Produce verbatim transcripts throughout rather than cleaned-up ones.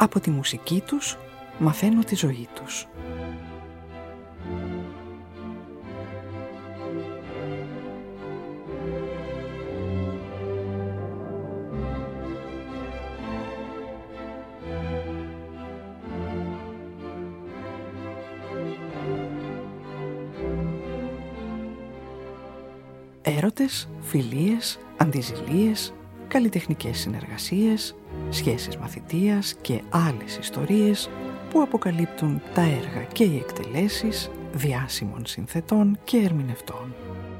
Από τη μουσική τους μαθαίνω τη ζωή τους. Έρωτες, φιλίες, αντιζηλίες, καλλιτεχνικές συνεργασίες, σχέσεις μαθητείας και άλλες ιστορίες που αποκαλύπτουν τα έργα και οι εκτελέσεις διάσημων συνθετών και ερμηνευτών.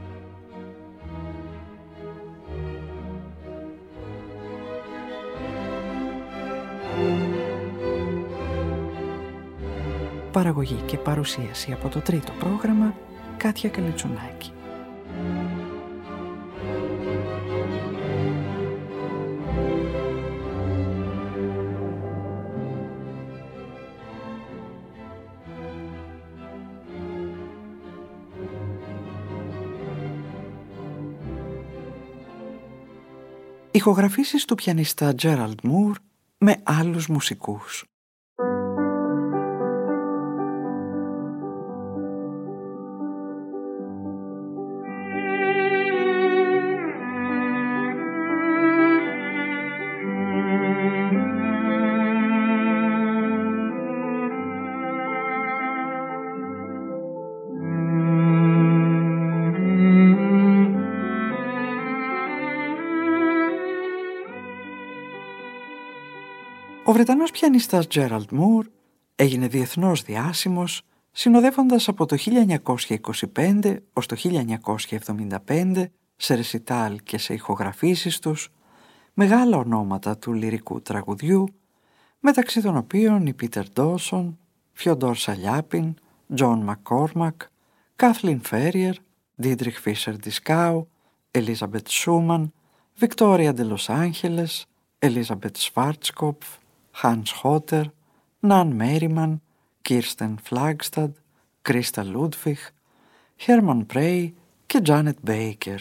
Παραγωγή και παρουσίαση από το τρίτο πρόγραμμα, Κάτια Καλιτσουνάκη. Ηχογραφήσεις του πιανίστα Gerald Moore με άλλους μουσικούς. Ο Βρετανός πιανίστας Gerald Moore έγινε διεθνώς διάσημος συνοδεύοντας από το χίλια εννιακόσια είκοσι πέντε ως το χίλια εννιακόσια εβδομήντα πέντε σε ρεσιτάλ και σε ηχογραφήσεις τους μεγάλα ονόματα του λυρικού τραγουδιού, μεταξύ των οποίων οι Peter Dawson, Fyodor Σαλιάπιν, John McCormack, Kathleen Ferrier, Dietrich Fischer-Dieskau, Elizabeth Schumann, Victoria de Los Angeles, Elizabeth Schwarzkopf, Hans Hotter, Nan Merriman, Kirsten Flagstad, Krista Ludwig, Herman Prey και Janet Baker.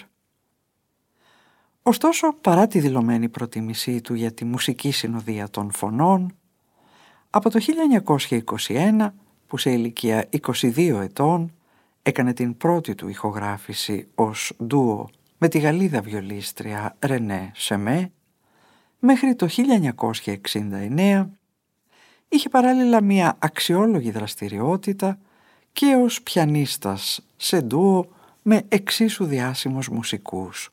Ωστόσο, παρά τη δηλωμένη προτίμησή του για τη μουσική συνοδεία των φωνών, από το χίλια εννιακόσια είκοσι ένα, που σε ηλικία είκοσι δύο ετών έκανε την πρώτη του ηχογράφηση ως ντουο με τη Γαλλίδα βιολίστρια Ρενέ Σεμέ, μέχρι το χίλια εννιακόσια εξήντα εννέα είχε παράλληλα μια αξιόλογη δραστηριότητα και ως πιανίστας σε ντουο με εξίσου διάσημους μουσικούς.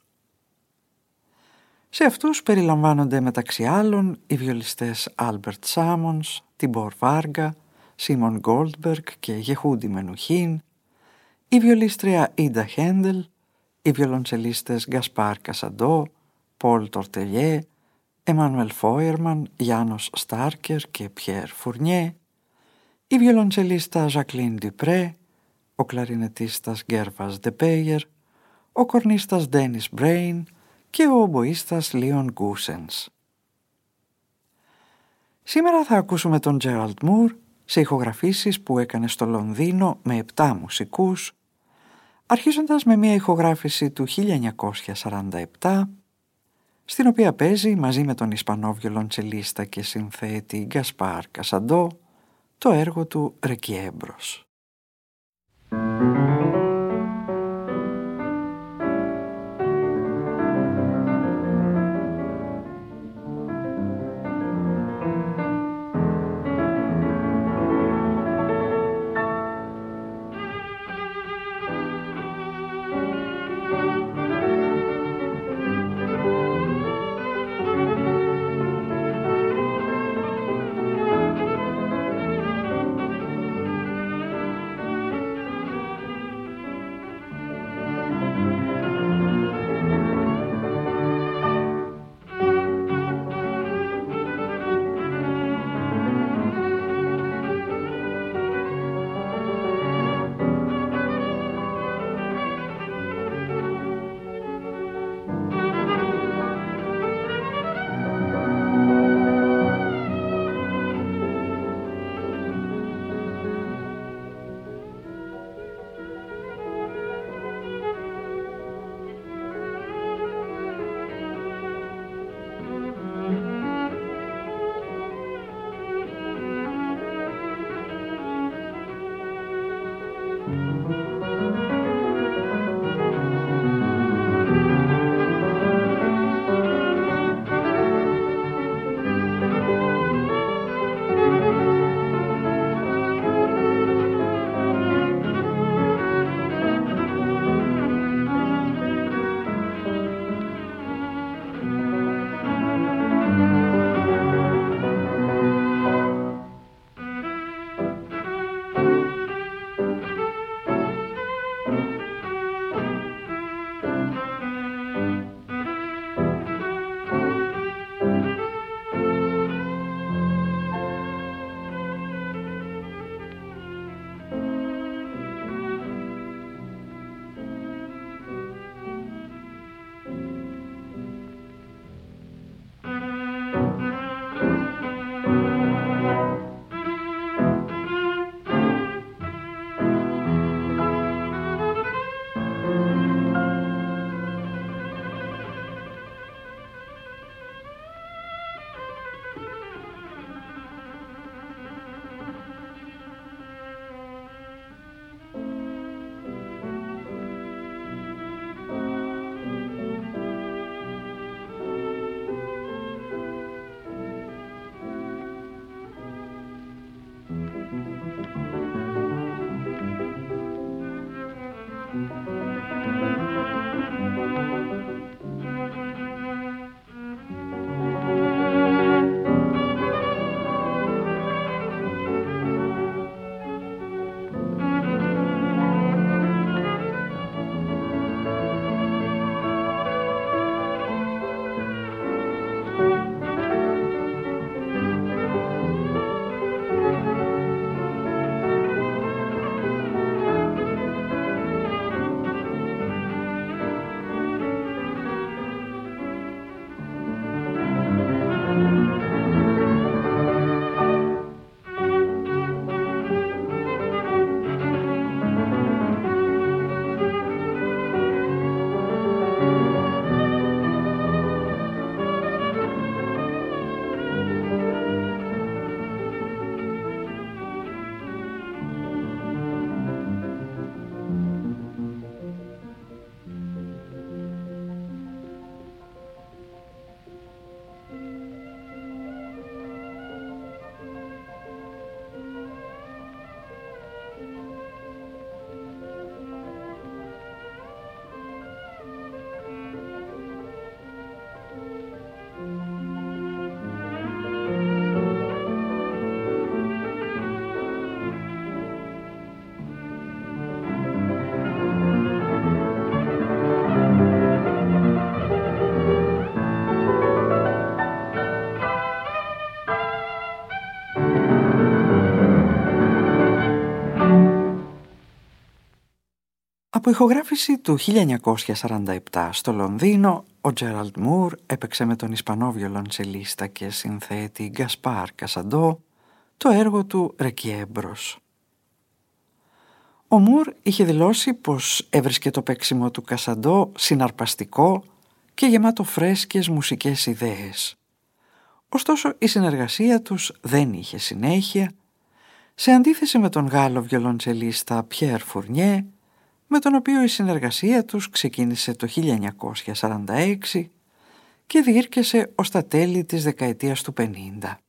Σε αυτούς περιλαμβάνονται μεταξύ άλλων οι βιολιστές Albert Sammons, Tibor Varga, Simon Goldberg και Γεχούντι Μενουχίν, η βιολίστρια Ida Händel, οι βιολοντσελίστες Gaspar Casado, Paul Tortelier, Emmanuel Feuermann, Γιάννος Στάρκερ και Πιέρ Φουρνιέ, η βιολοντσελίστα Jacqueline Dupré, ο κλαρινετίστας Gervas de Peyer, ο κορνίστας Dennis Brain και ο ομποίστας Leon Goossens. Σήμερα θα ακούσουμε τον Gerald Moore σε ηχογραφήσεις που έκανε στο Λονδίνο με επτά μουσικούς, αρχίζοντας με μια ηχογράφηση του χίλια εννιακόσια σαράντα επτά, στην οποία παίζει μαζί με τον Ισπανό βιολοντσελίστα και συνθέτη Γκασπάρ Κασαντό το έργο του Ρεκιέμπρος. Από ηχογράφηση του χίλια εννιακόσια σαράντα επτά στο Λονδίνο, ο Τζέραλντ Μουρ έπαιξε με τον Ισπανό βιολοντσελίστα και συνθέτη Γκασπάρ Κασαντό το έργο του «Ρεκιέμπρος». Ο Μουρ είχε δηλώσει πως έβρισκε το παίξιμο του Κασαντό συναρπαστικό και γεμάτο φρέσκες μουσικές ιδέες. Ωστόσο η συνεργασία τους δεν είχε συνέχεια, σε αντίθεση με τον Γάλλο βιολοντσελίστα Πιέρ Φουρνιέ, με τον οποίο η συνεργασία τους ξεκίνησε το χίλια εννιακόσια σαράντα έξι και διήρκεσε ως τα τέλη της δεκαετίας του πενήντα.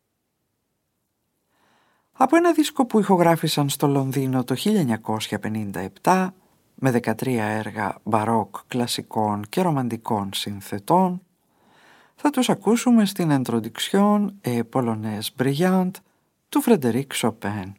Από ένα δίσκο που ηχογράφησαν στο Λονδίνο το χίλια εννιακόσια πενήντα επτά με δεκατρία έργα μπαρόκ, κλασικών και ρομαντικών συνθετών, θα τους ακούσουμε στην Introduction et Polonaise Brillante του Φρεντερίκ Σοπέν.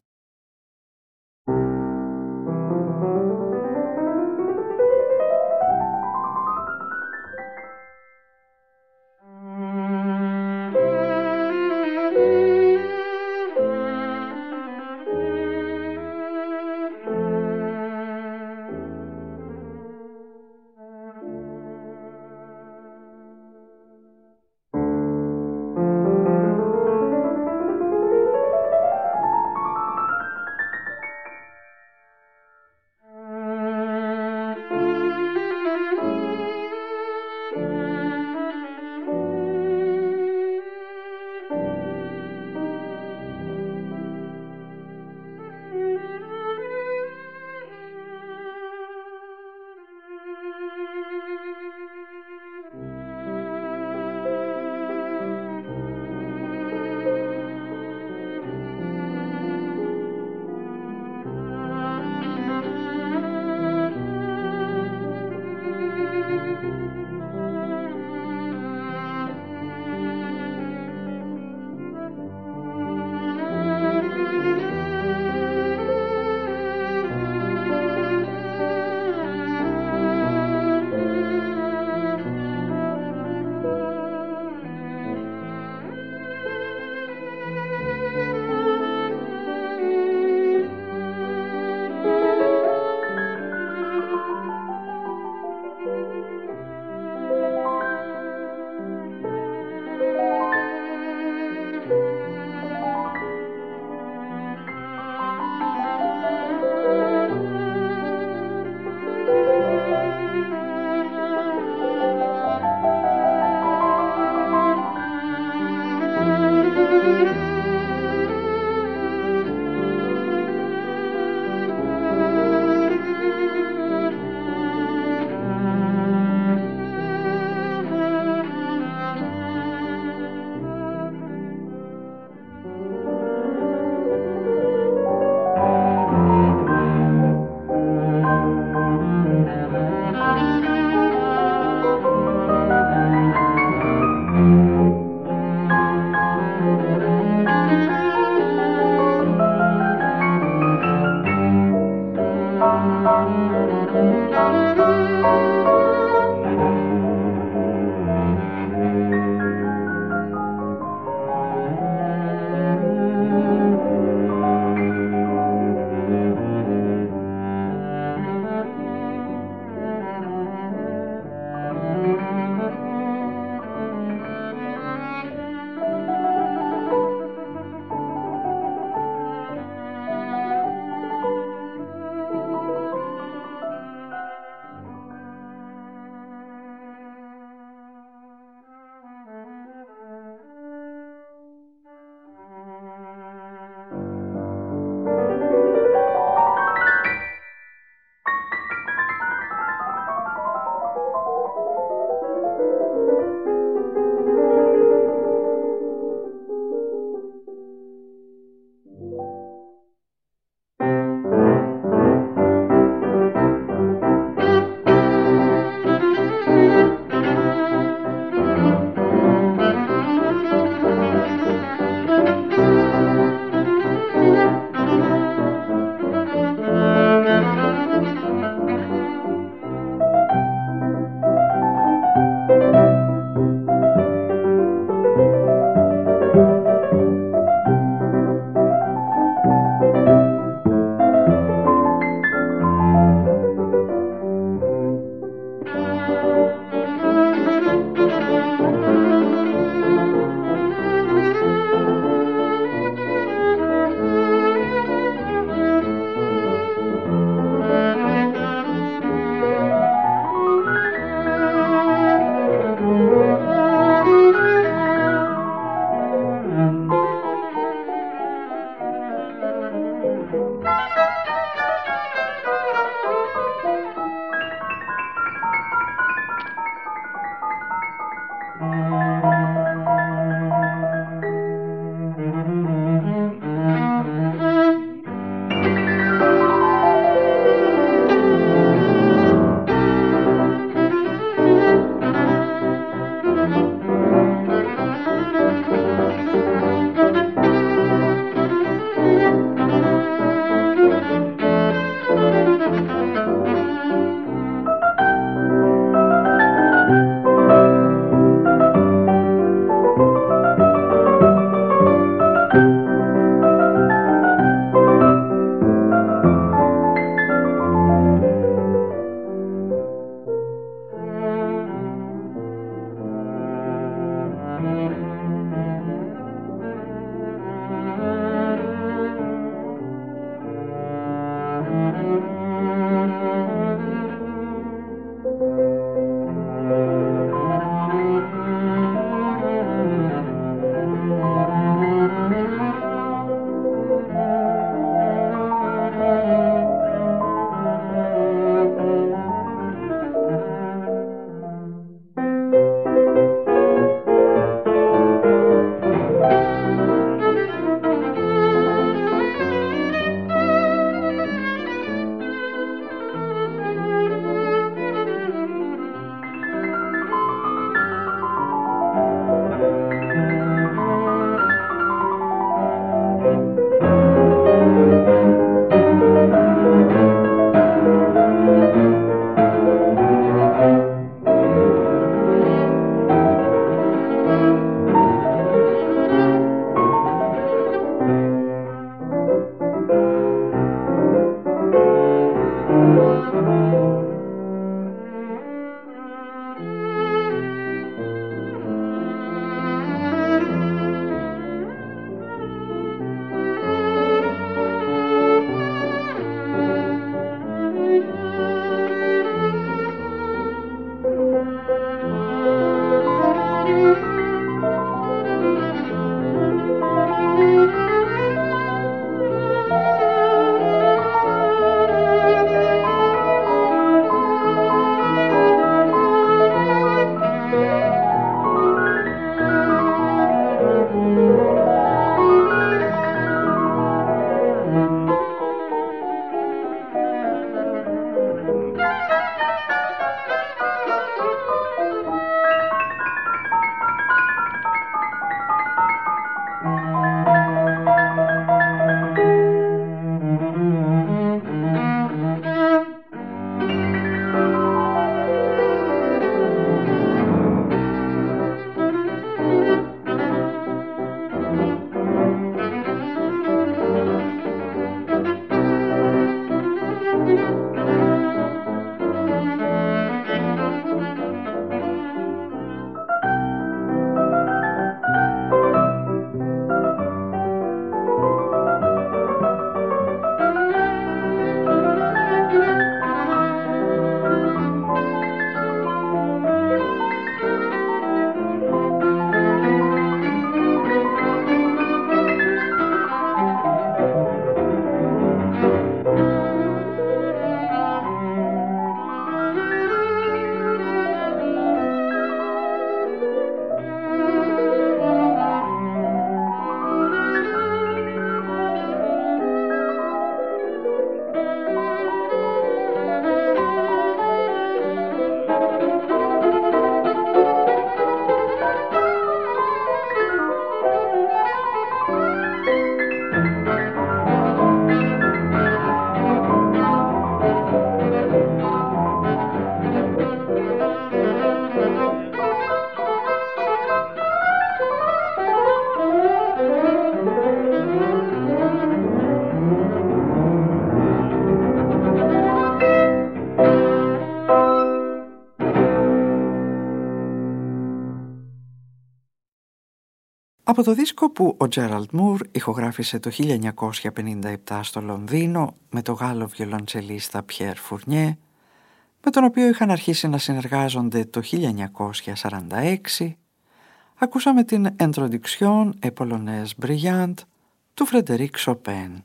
Από το δίσκο που ο Τζέραλντ Μουρ ηχογράφησε το χίλια εννιακόσια πενήντα επτά στο Λονδίνο με το Γάλλο βιολοντσελίστα Πιέρ Φουρνιέ, με τον οποίο είχαν αρχίσει να συνεργάζονται το χίλια εννιακόσια σαράντα έξι, ακούσαμε την Introduction et Polonaise Brillante του Φρεντερίκ Σοπέν.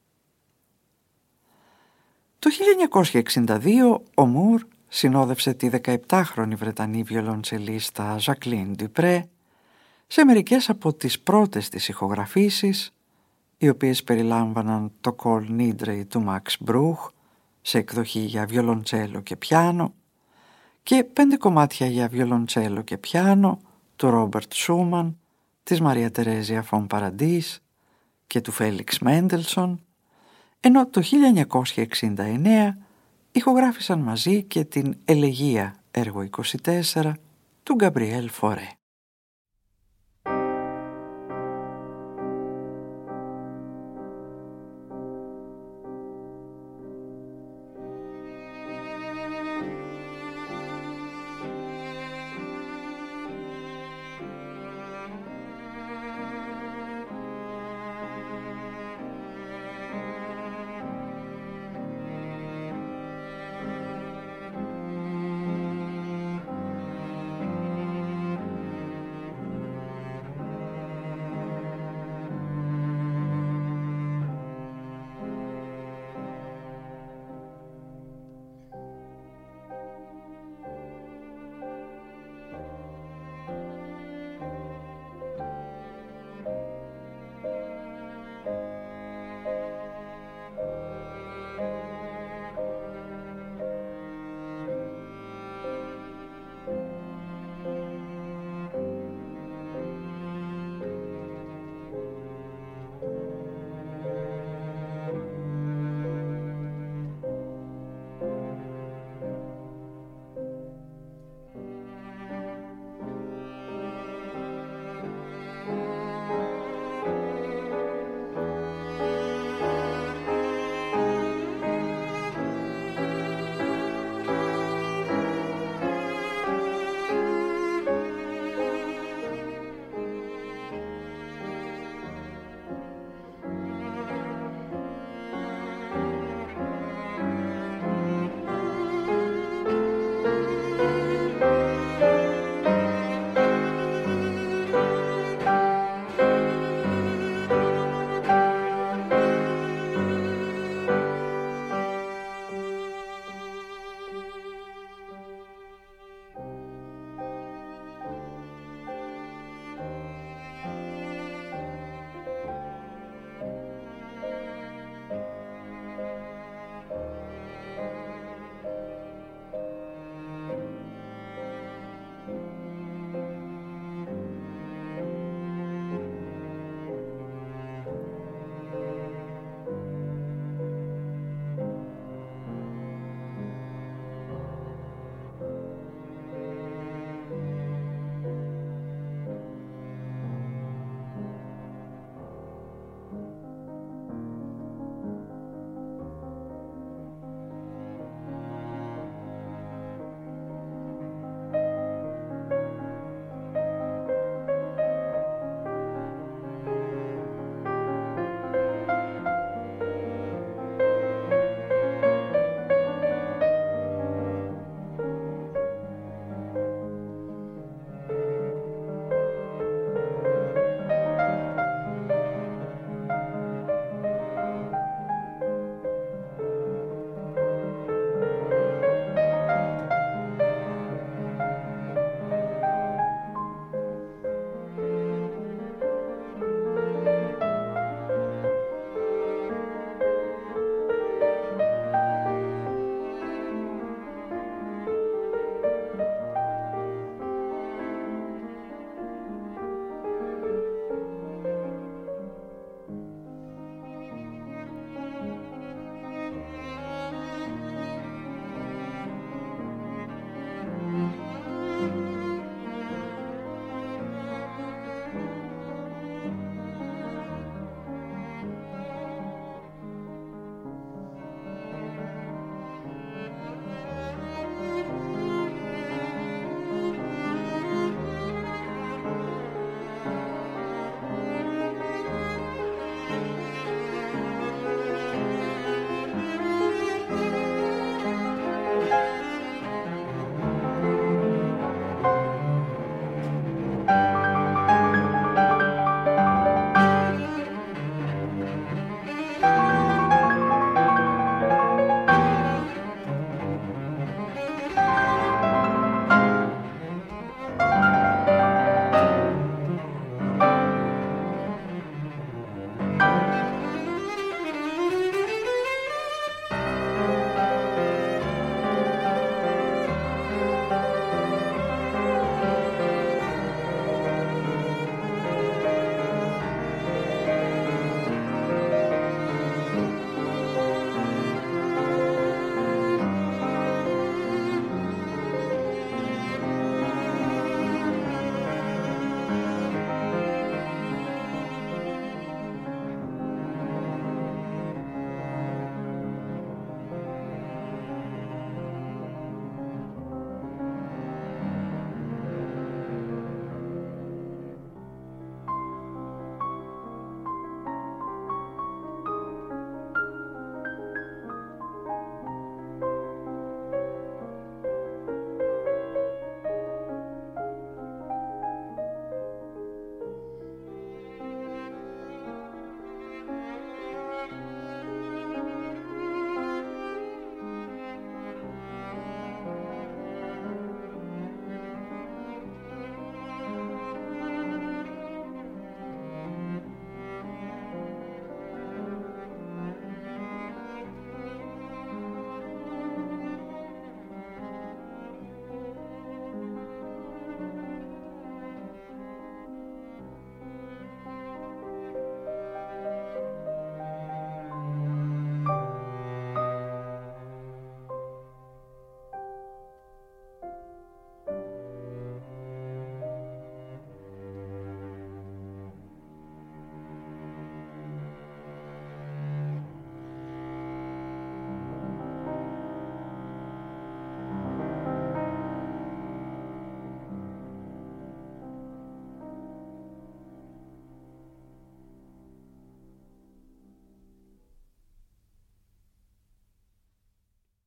Το χίλια εννιακόσια εξήντα δύο ο Μουρ συνόδευσε τη δεκαεπτάχρονη Βρετανή βιολοντσελίστα Ζακλίν Ντιπρέ σε μερικές από τις πρώτες της ηχογραφήσεις, οι οποίες περιλάμβαναν το Κολ Νίντρεϊ του Μαξ Μπρούχ σε εκδοχή για βιολοντσέλο και πιάνο και πέντε κομμάτια για βιολοντσέλο και πιάνο του Ρόμπερτ Σούμαν, της Μαρία Τερέζια Φον Παραντίς και του Φέλιξ Μέντελσον, ενώ το χίλια εννιακόσια εξήντα εννέα ηχογράφησαν μαζί και την Ελεγία έργο είκοσι τέσσερα του Γκαμπριέλ Φορέ.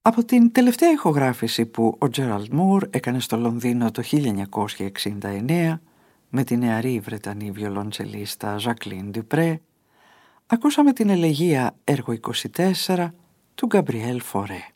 Από την τελευταία ηχογράφηση που ο Τζέραλντ Μουρ έκανε στο Λονδίνο το χίλια εννιακόσια εξήντα εννέα με τη νεαρή Βρετανή βιολοντσελίστα Ζακλίν Ντιπρέ, ακούσαμε την ελεγεία έργο είκοσι τέσσερα του Γκαμπριέλ Φορέ.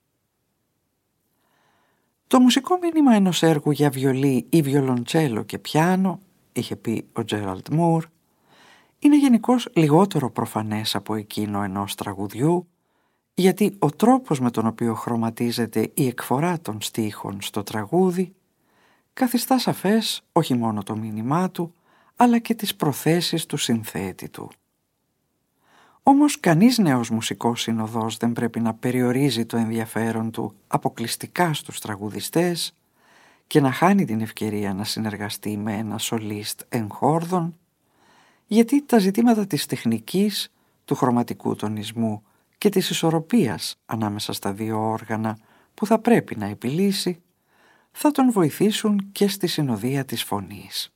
Το μουσικό μήνυμα ενός έργου για βιολί ή βιολοντσέλο και πιάνο, είχε πει ο Τζέραλντ Μουρ, είναι γενικώς λιγότερο προφανές από εκείνο ενός τραγουδιού, γιατί ο τρόπος με τον οποίο χρωματίζεται η εκφορά των στίχων στο τραγούδι καθιστά σαφές όχι μόνο το μήνυμά του, αλλά και τις προθέσεις του συνθέτη του. Όμως κανείς νέος μουσικός συνοδός δεν πρέπει να περιορίζει το ενδιαφέρον του αποκλειστικά στους τραγουδιστές και να χάνει την ευκαιρία να συνεργαστεί με ένα σολίστ εγχόρδων, γιατί τα ζητήματα της τεχνικής, του χρωματικού τονισμού και της ισορροπίας ανάμεσα στα δύο όργανα που θα πρέπει να επιλύσει θα τον βοηθήσουν και στη συνοδεία της φωνής.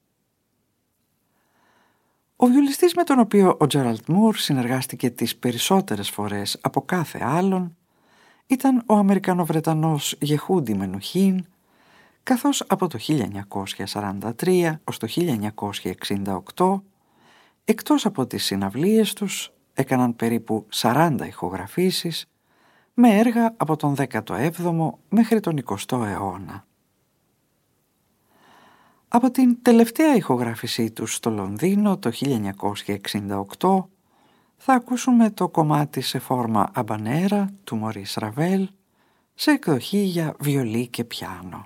Ο βιολιστής με τον οποίο ο Τζέραλντ Μουρ συνεργάστηκε τις περισσότερες φορές από κάθε άλλον ήταν ο Αμερικανοβρετανός Γεχούντι Μενουχίν, καθώς από το χίλια εννιακόσια σαράντα τρία ως το χίλια εννιακόσια εξήντα οκτώ, εκτός από τις συναυλίες τους, έκαναν περίπου σαράντα ηχογραφήσεις με έργα από τον δέκατο έβδομο μέχρι τον εικοστό αιώνα. Από την τελευταία ηχογράφησή τους στο Λονδίνο το χίλια εννιακόσια εξήντα οκτώ θα ακούσουμε το κομμάτι σε φόρμα αμπανέρα του Μωρίς Ραβέλ σε εκδοχή για βιολί και πιάνο.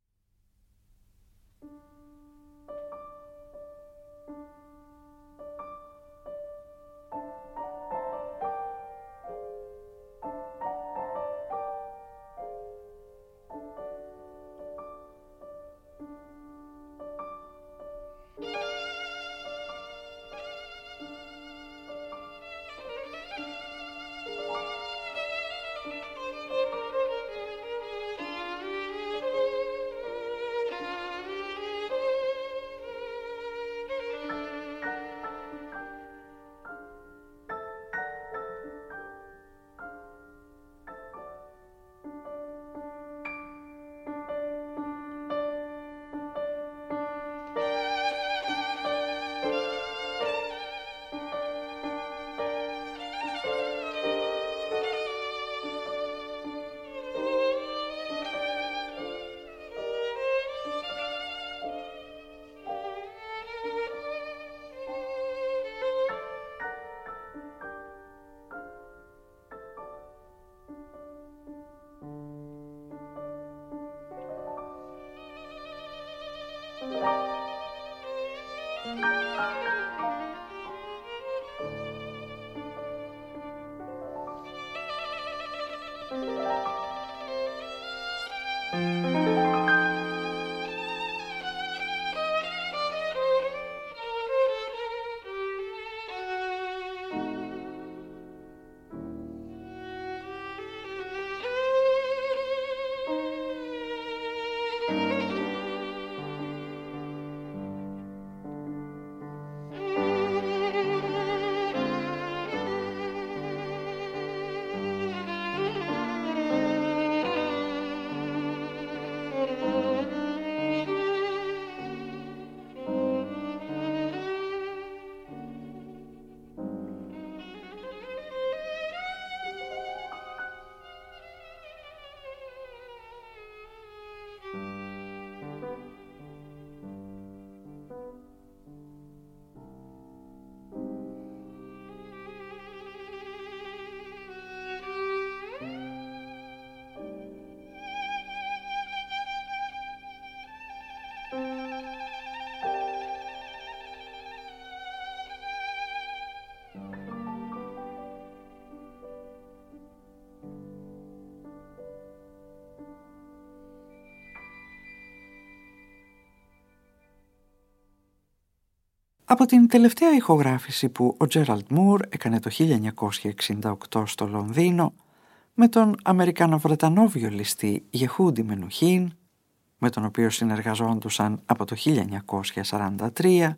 Από την τελευταία ηχογράφηση που ο Τζέραλντ Μουρ έκανε το χίλια εννιακόσια εξήντα οκτώ στο Λονδίνο με τον Αμερικανοβρετανό βιολιστή Γεχούντι Μενουχίν, με τον οποίο συνεργαζόντουσαν από το χίλια εννιακόσια σαράντα τρία,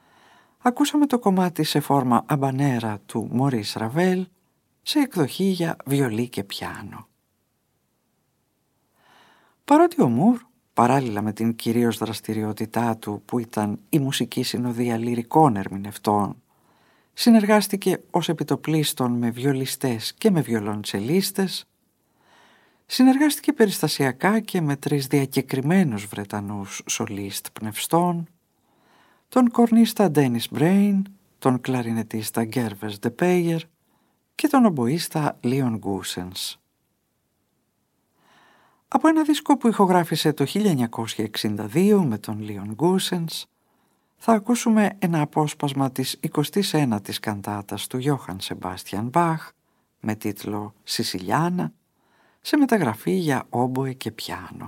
ακούσαμε το κομμάτι σε φόρμα αμπανέρα του Μωρίς Ραβέλ σε εκδοχή για βιολί και πιάνο. Παρότι ο Μουρ, παράλληλα με την κυρίως δραστηριότητά του που ήταν η μουσική συνοδεία λυρικών ερμηνευτών, συνεργάστηκε ως επιτοπλίστων με βιολιστές και με βιολοντσελίστες, συνεργάστηκε περιστασιακά και με τρεις διακεκριμένους Βρετανούς σολίστ πνευστών, τον κορνίστα Ντένις Μπρέιν, τον κλαρινετίστα Γκέρβες Ντεπέιερ και τον ομποίστα Λίον Γκούσενς. Από ένα δίσκο που ηχογράφησε το χίλια εννιακόσια εξήντα δύο με τον Λίον Γκούσενς θα ακούσουμε ένα απόσπασμα της εικοστής ένατης καντάτας του Γιώχαν Σεμπάστιαν Μπαχ με τίτλο «Σισιλιάνα» σε μεταγραφή για όμποε και πιάνο.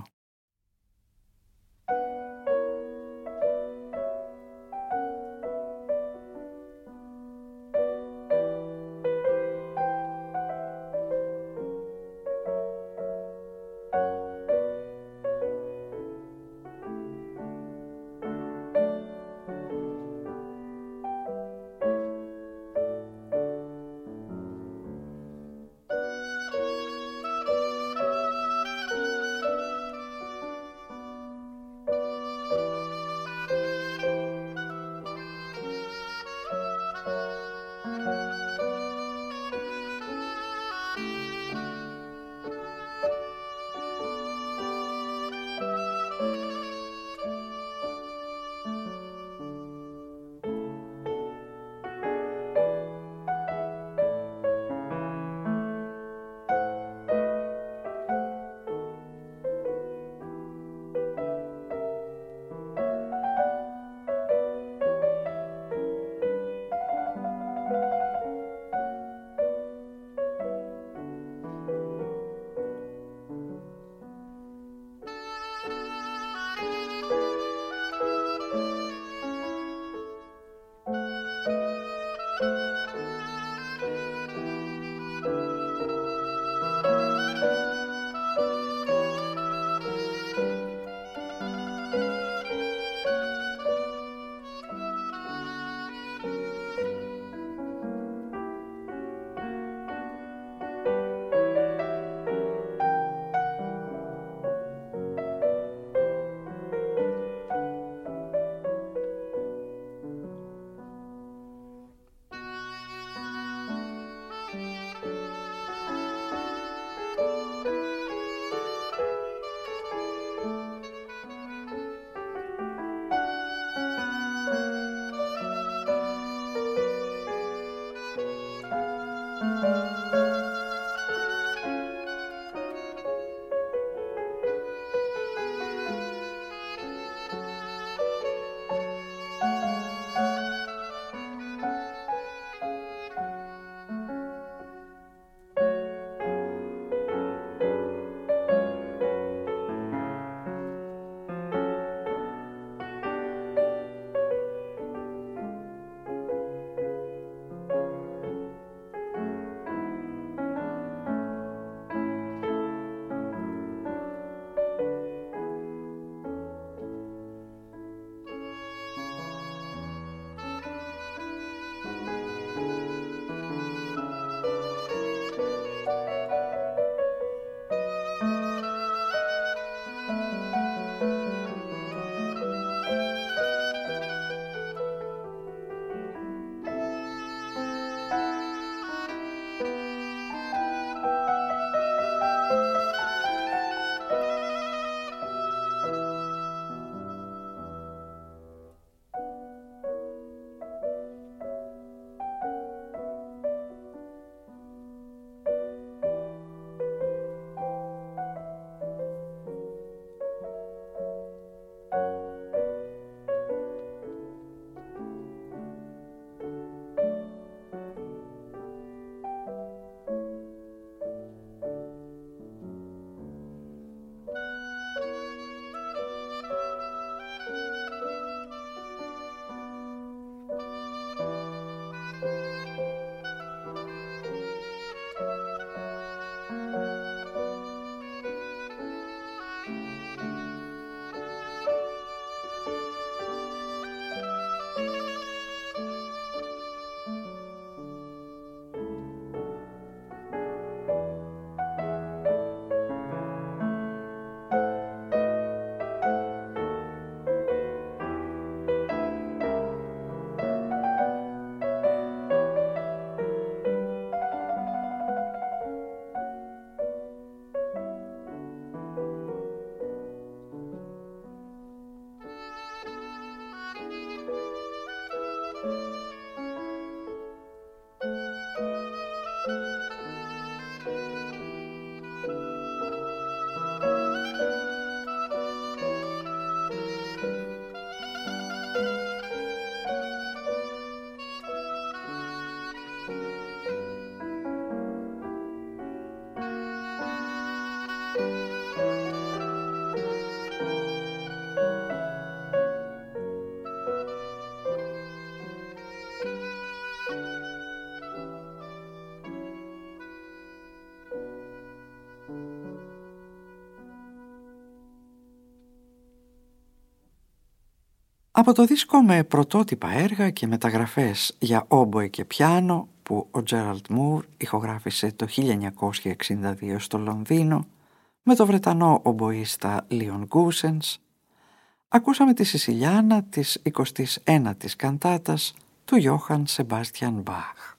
Από το δίσκο με πρωτότυπα έργα και μεταγραφές για όμποε και πιάνο που ο Τζέραλντ Μουρ ηχογράφησε το χίλια εννιακόσια εξήντα δύο στο Λονδίνο με το Βρετανό ομποίστα Λίον Γκούσενς, ακούσαμε τη Σισιλιάνα της εικοστής ένατης καντάτας του Γιώχαν Σεμπάστιαν Μπαχ.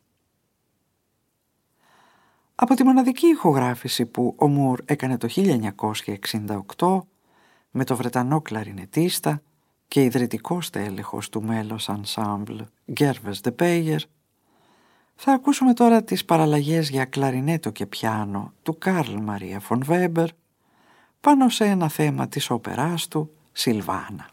Από τη μοναδική ηχογράφηση που ο Μουρ έκανε το χίλια εννιακόσια εξήντα οκτώ με το Βρετανό κλαρινετίστα και ιδρυτικό στέλεχος του μέλος Ensemble Gervais de Payer, θα ακούσουμε τώρα τις παραλλαγές για κλαρινέτο και πιάνο του Καρλ Μαρία φον Βέμπερ πάνω σε ένα θέμα της όπεράς του Σιλβάνα.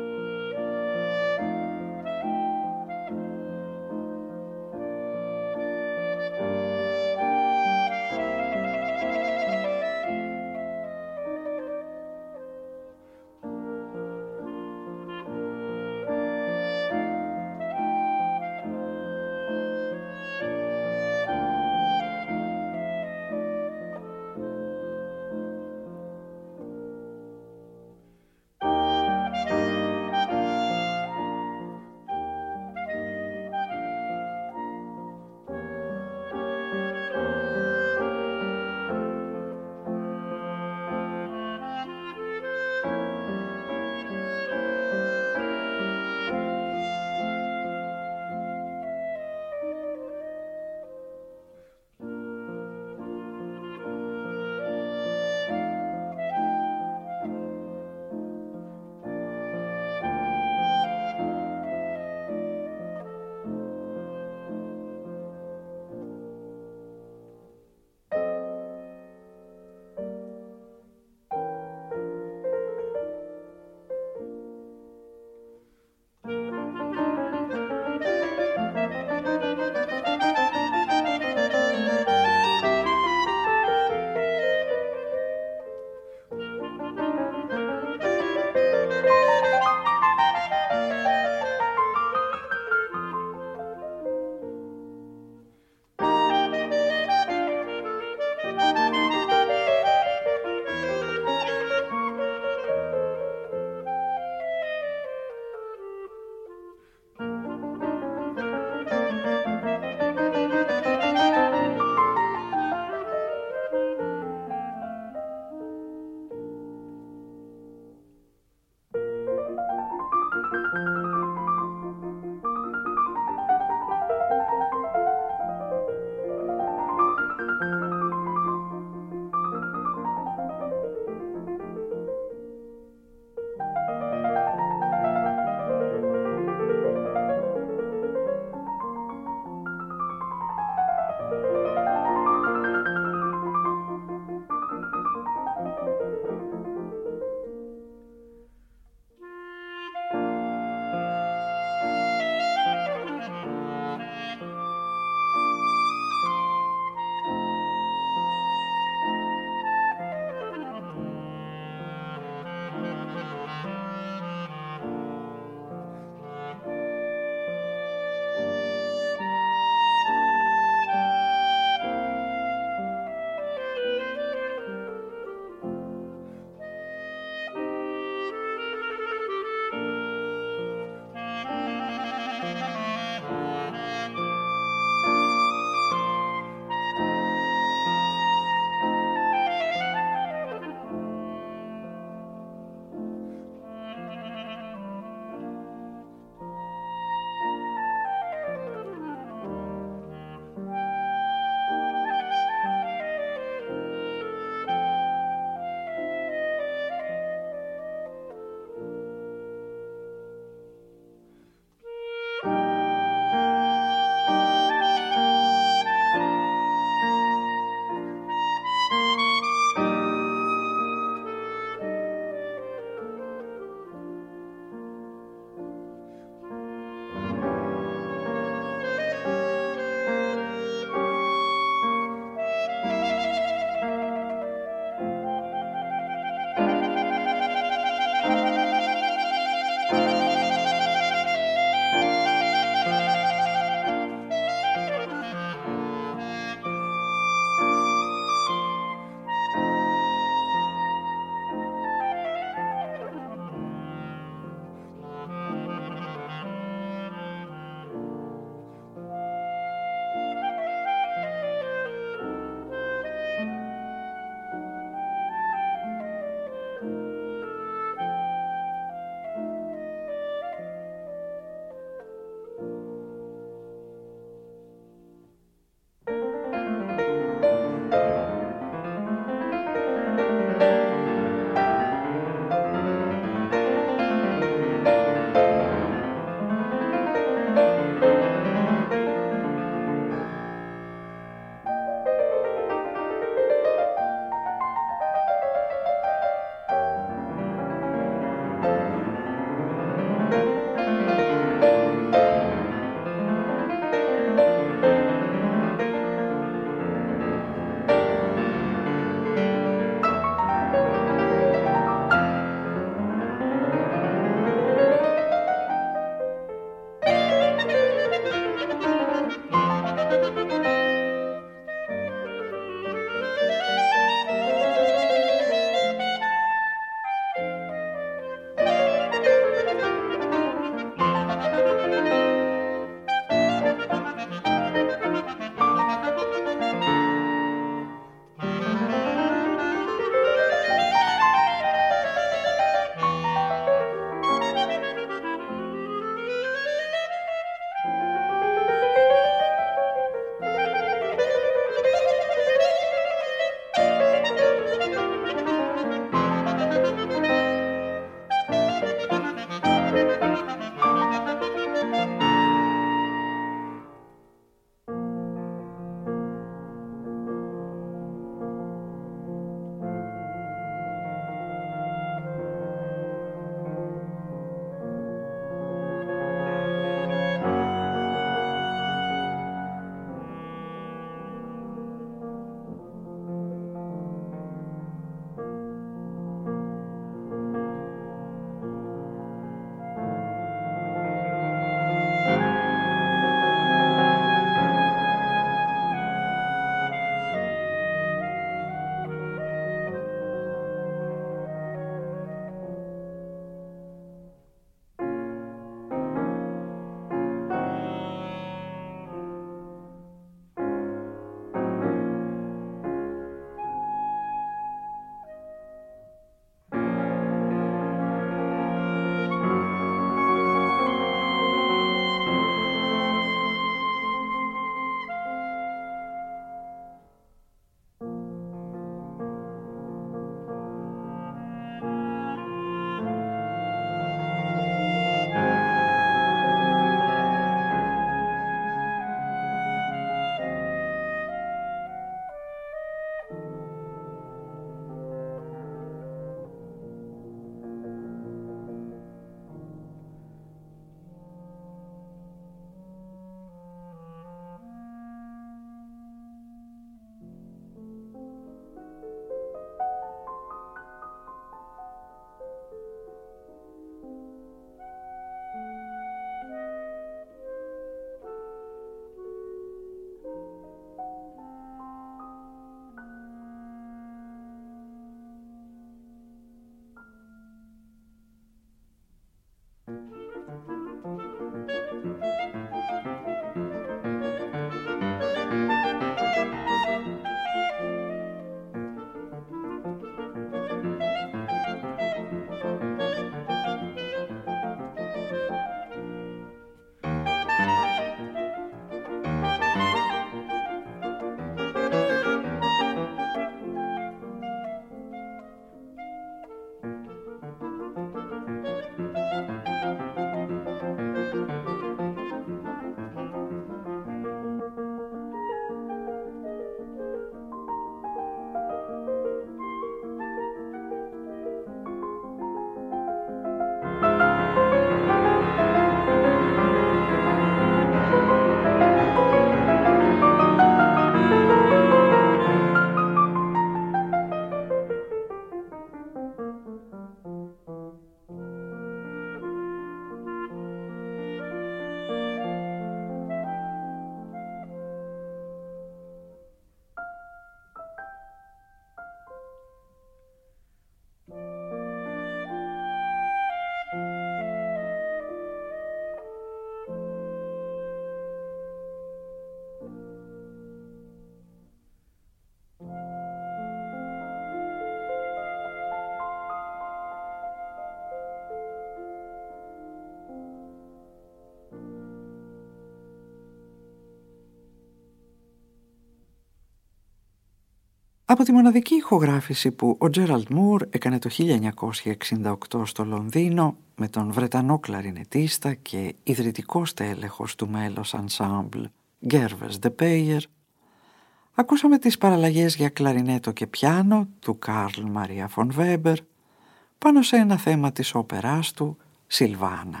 Από τη μοναδική ηχογράφηση που ο Τζέραλντ Μουρ έκανε το χίλια εννιακόσια εξήντα οκτώ στο Λονδίνο με τον Βρετανό κλαρινετίστα και ιδρυτικό στέλεχος του μέλος Ensemble Gervais de Peyer, ακούσαμε τις παραλλαγές για κλαρινέτο και πιάνο του Καρλ Μαρία φον Βέμπερ πάνω σε ένα θέμα της όπεράς του «Σιλβάνα».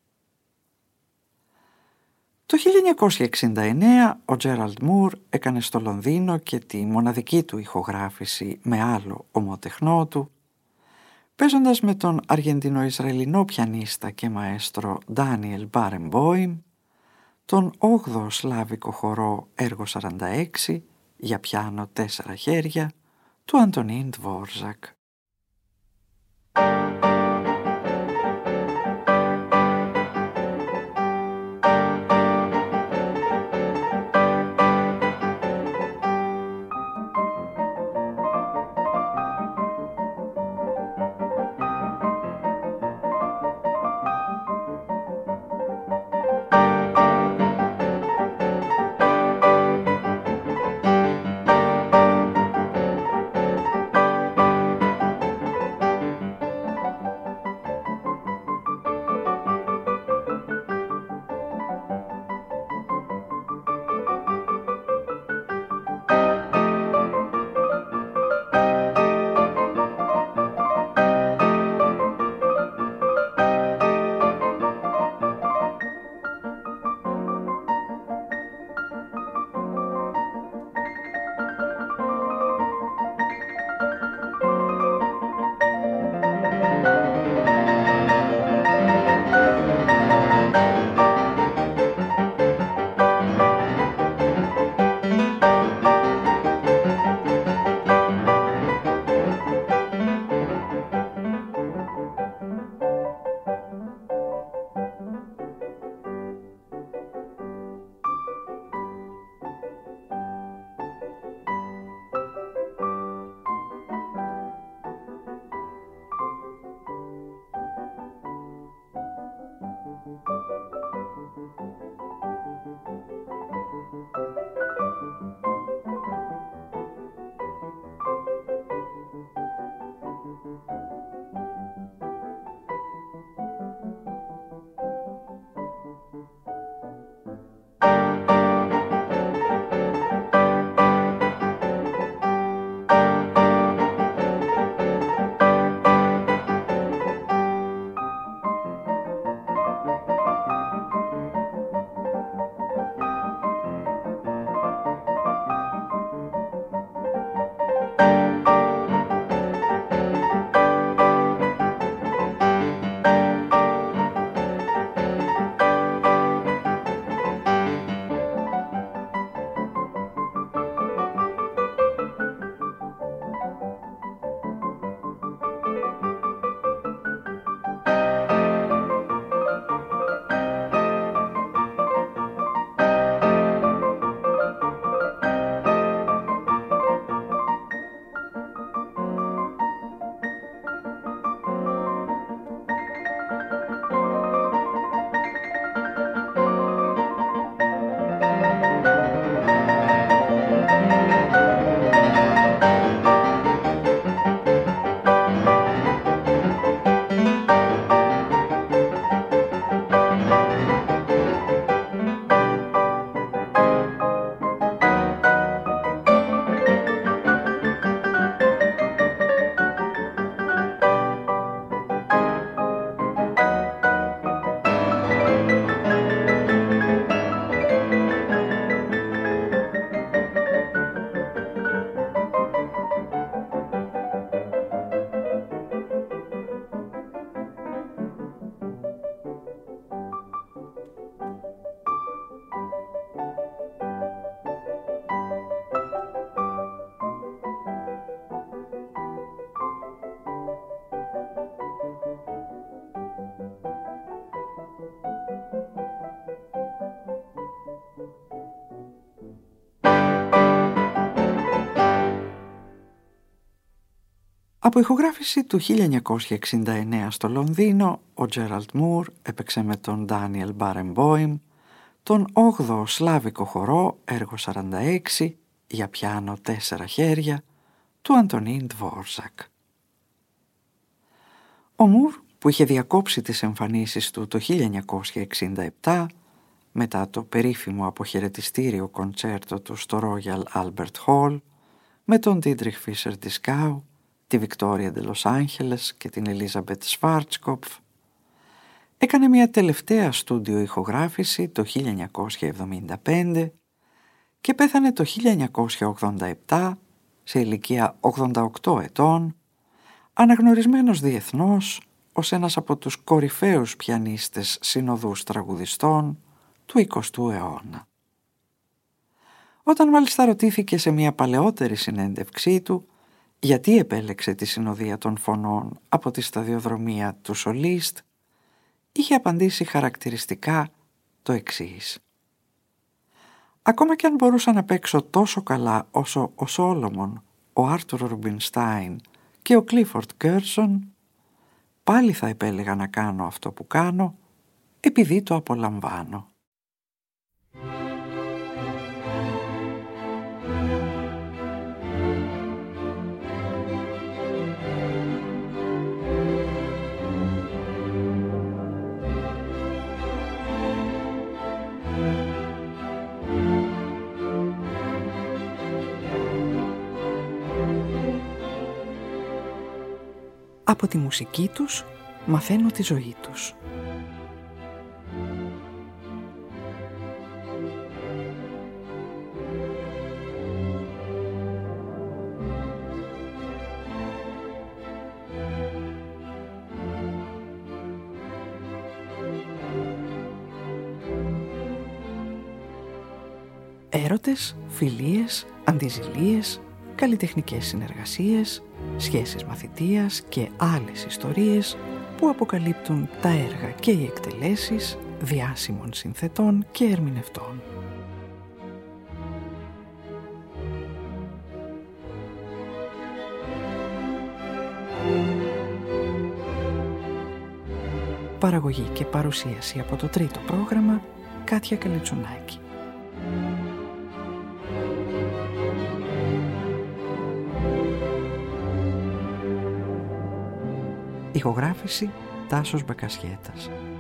Το χίλια εννιακόσια εξήντα εννέα ο Τζέραλντ Μουρ έκανε στο Λονδίνο και τη μοναδική του ηχογράφηση με άλλο ομοτεχνό του, παίζοντας με τον Αργεντινο-Ισραηλινό πιανίστα και μαέστρο Ντάνιελ Μπάρεμποιμ τον όγδοο σλάβικο χορό έργο σαράντα έξι για πιάνο τέσσερα χέρια του Αντωνίν Ντβόρζακ. Από ηχογράφηση του χίλια εννιακόσια εξήντα εννέα στο Λονδίνο, ο Τζέραλντ Μουρ έπαιξε με τον Ντάνιελ Μπάρεμποιμ τον όγδοο σλάβικο χορό έργο σαράντα έξι για πιάνο τέσσερα χέρια του Αντωνίν Ντβόρζακ. Ο Μουρ, που είχε διακόψει τις εμφανίσεις του το χίλια εννιακόσια εξήντα επτά μετά το περίφημο αποχαιρετιστήριο κοντσέρτο του στο Royal Albert Hall με τον Ντίτριχ Φίσερ Δισκάου, τη Βικτόρια ντε Λος Άντζελες και την Ελίζαμπετ Σβάρτσκοπφ, έκανε μια τελευταία στούντιο ηχογράφηση το χίλια εννιακόσια εβδομήντα πέντε και πέθανε το χίλια εννιακόσια ογδόντα επτά σε ηλικία ογδόντα οκτώ ετών, αναγνωρισμένος διεθνώς ως ένας από τους κορυφαίους πιανίστες συνοδούς τραγουδιστών του εικοστού αιώνα. Όταν μάλιστα ρωτήθηκε σε μια παλαιότερη συνέντευξή του γιατί επέλεξε τη συνοδεία των φωνών από τη σταδιοδρομία του σολίστ, είχε απαντήσει χαρακτηριστικά το εξής: «Ακόμα και αν μπορούσα να παίξω τόσο καλά όσο ο Σόλομον, ο Άρτουρ Ρουμπινστάιν και ο Κλίφορντ Γκέρσον, πάλι θα επέλεγα να κάνω αυτό που κάνω επειδή το απολαμβάνω». Από τη μουσική τους μαθαίνω τη ζωή τους. Έρωτες, φιλίες, αντιζηλίες, καλλιτεχνικές συνεργασίες, σχέσεις μαθητείας και άλλες ιστορίες που αποκαλύπτουν τα έργα και οι εκτελέσεις διάσημων συνθετών και ερμηνευτών. Παραγωγή και παρουσίαση από το τρίτο πρόγραμμα, Κάτια Καλιτσουνάκη. Ηχογράφηση Τάσος Μπακασιέτας.